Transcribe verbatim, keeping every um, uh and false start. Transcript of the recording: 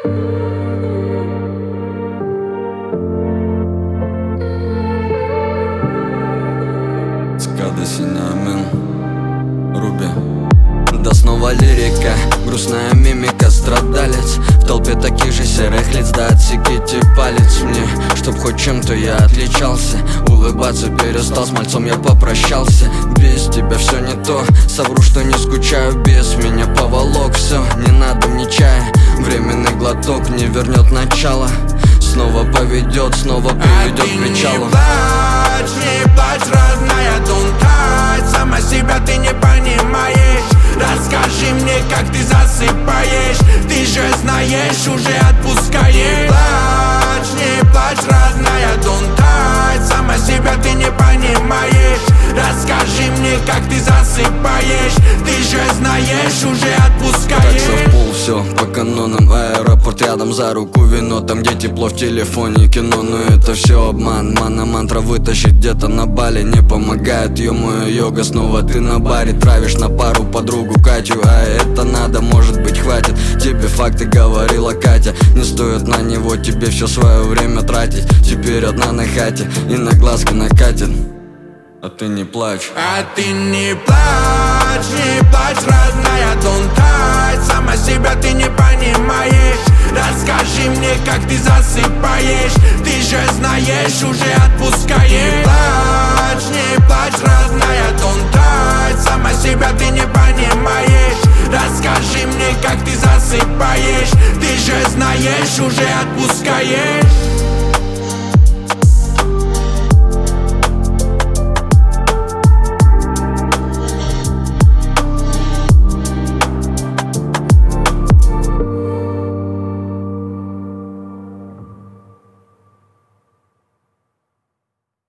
Цикады Синамин, Руби. Да снова лирика, грустная мимика, страдалец в толпе таких же серых лиц, да отсеките палец мне, чтоб хоть чем-то я отличался. Улыбаться перестал, с мальцом я попрощался. Без тебя все не то, совру, что не скучаю. Без меня поволок, все, не надо мне чая. Временный глоток не вернет начало. Снова поведет, снова приведет к причалу. Не плачь, не плачь, родная, don't touch. Сама себя ты не понимаешь. Расскажи мне, как ты засыпаешь. Ты же знаешь, уже отпускаешь. Плачь, не плачь, родная, don't touch. Сама себя ты не понимаешь. Расскажи мне, как ты засыпаешь. Ты же знаешь, уже отпускаешь. Так в пол, все по канонам. Аэропорт рядом, за руку вино. Там где тепло, в телефоне кино. Но это все обман, мана мантра вытащить где-то на Бали не помогает. Ё-моё, йога, снова ты на баре. Травишь на пару подругу Катю. А это надо, может быть, хватит. Тебе факты говорила Катя. Не стоит на него тебе все свое время тратить. Теперь одна на хате и на глазки накатит. А ты не плачь. А ты не плачь, не плачь, родная, don't touch. Сама себя ты не понимаешь. Расскажи мне, как ты засыпаешь. Ты же знаешь, уже отпускаешь. Плачь, не плачь, родная, don't touch. Сама себя ты не понимаешь. Расскажи мне, как ты засыпаешь. Ты же знаешь, уже отпускаешь.